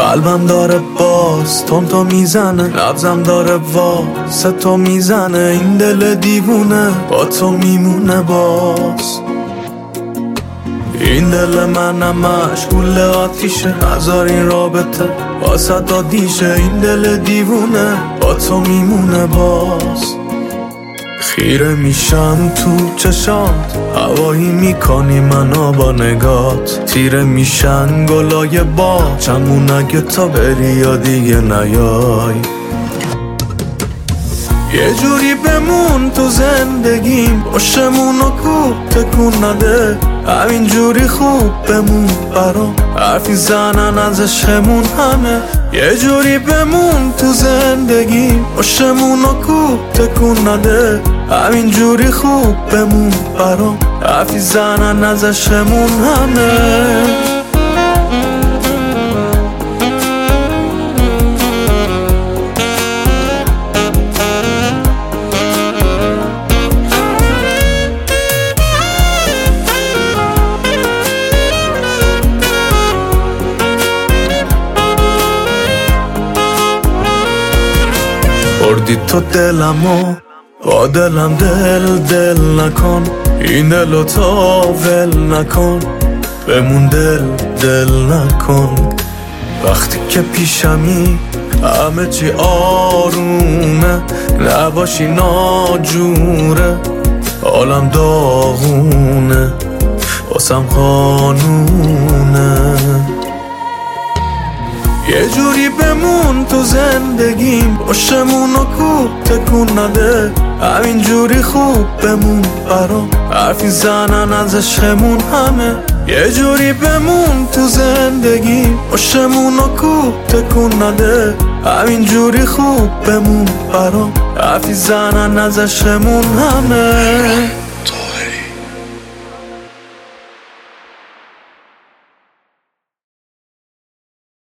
قلبم داره باز تون میزنه، نبضم داره واسه تو میزنه. این دل دیوونه با تو میمونه باز. این دل منم مشغول آتیشه، نذار این رابطه واسه تا دیشه. این دل دیوونه با تو میمونه باز. خیره میشم تو چشات، هوایی میکنی منو با نگات. تیره میشن گلای باغچمون اگه تا بری یا دیگه نیای. یه جوری بمون تو زندگیم، پشتمونو کوب تکون نده. همین جوری خوب بمون برام، حرفی زنن از عشقمون همه. یه جوری بمون تو زندگیم، پشتمونو کوب تکون نده. همین جوری خوب بمون برام، حرفی زنن از عشقمون همه. بردی تو دلمو، با دلم دل نکن. این دلو تا ول نکن، بمون دل نکن. وقتی که پیشمی همه چی آرومه، نباشی ناجوره. حالم داغونه واسم قانونه. یه جوری بمون تو زندگیم، پشتمونو کوب تکون نده. همین جوری خوب بمون برام، حرفی زنن از عشقمون همه. یه جوری بمون تو زندگیم، پشتمونو کوب تکون نده. همین جوری خوب بمون برام، حرفی زنن از عشقمون همه.